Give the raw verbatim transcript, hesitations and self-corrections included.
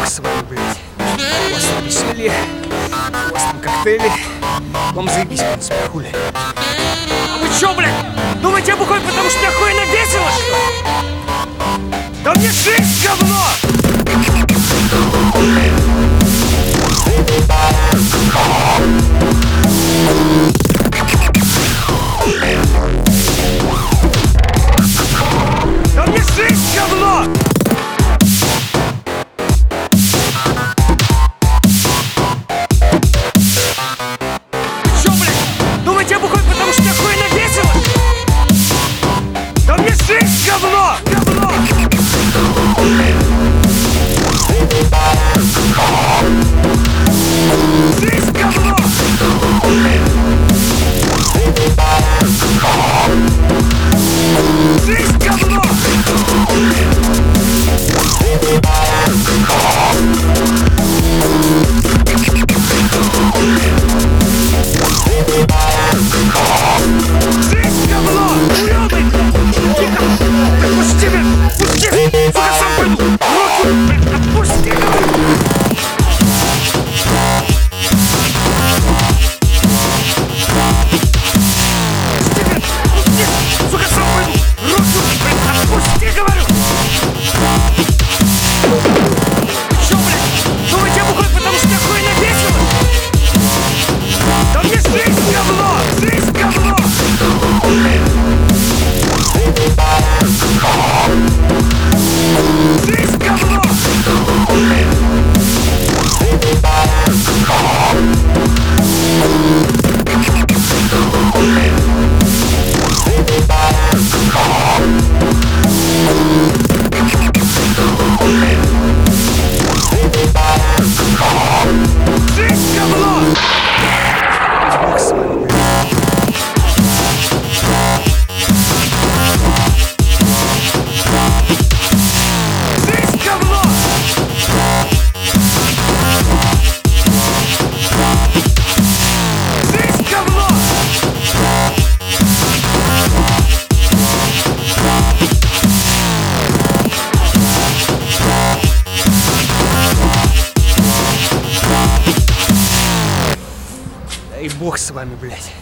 с вами, блядь. У вас там веселье, у вас там коктейли. Вам заебись, в принципе, хули. А вы чё, блядь, думаете, я бухой, потому что мне охуенно весело, что ли? Да мне жизнь говно! Да мне жизнь говно! Вы чё, блядь, думаете, я бухой, потому что мне охуенно весело, что ли? Да мне жизнь говно! Говно! Жизнь говно! Жизнь говно! Жизнь говно! Уёбай! Тихо! Отпусти меня! Отпусти! Сука, сам пойду! Руки! Блядь, отпусти! Сука, сам пойду! Руки! Блядь, отпусти, говорю! Вы чё, блядь, думаете, я бухой, потому что мне охуенно весело? Да мне жизнь говно! Жизнь говно! Жизнь говно! Жизнь говно! Бог с вами, блядь. Жизнь говно! Жизнь говно! Дай бог с вами, блядь.